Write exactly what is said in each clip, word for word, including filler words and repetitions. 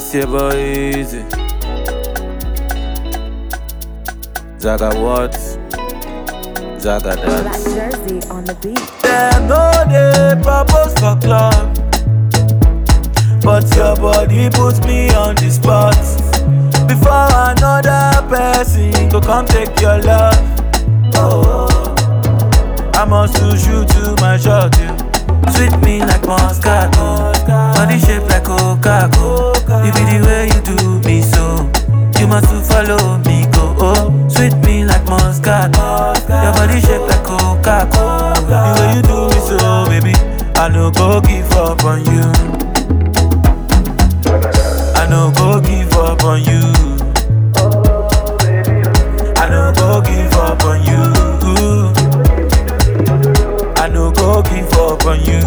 It's your boy Easy. Zaga what? Zaga Black dance. Jersey on the beat. Them no dey propose for club, but your body puts me on the spot. Before another person go come take your love. Oh, I must lose you to my shot, you sweet me like Moscato, body shape like Coca-Cola. You be the way you do me so, you must to follow me go. Oh, sweet me like Moscato, your body shape like Coca-Cola. The way you do me so, baby, I no go give up on you. I no go give up on you. I no go give up on you. I no go give up on you.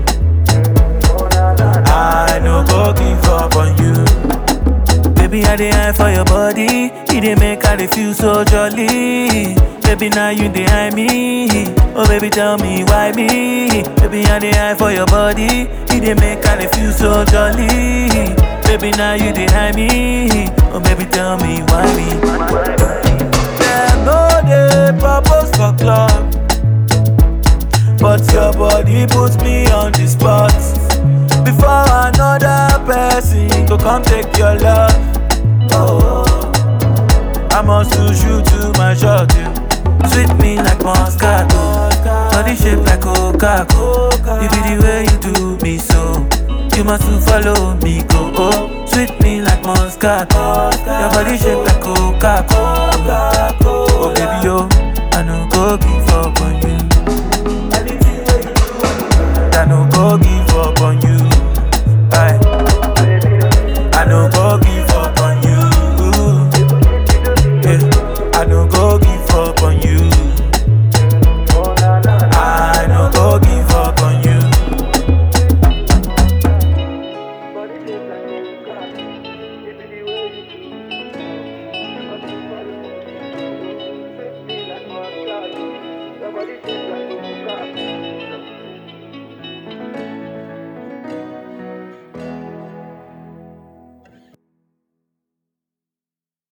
I no go give up on you. Baby, I dey eye for your body. You dey make I dey feel so jolly. Baby, now you dey eye me. Oh, baby, tell me why me. Baby, I dey eye for your body. You dey make I dey feel so jolly. Baby, now you dey eye me. Oh, baby, tell me why me. Them no dey propose for club, but your body puts me on the spot. Before another person go come take your love. Oh, I must lose you to my shot, you sweet me like Moscato, body shape like Coca-Cola. You be the way you do me so, you must to follow me go. Oh, sweet me like Moscato, your body shape like Coca-Cola. Oh baby yo, I no go give up on you.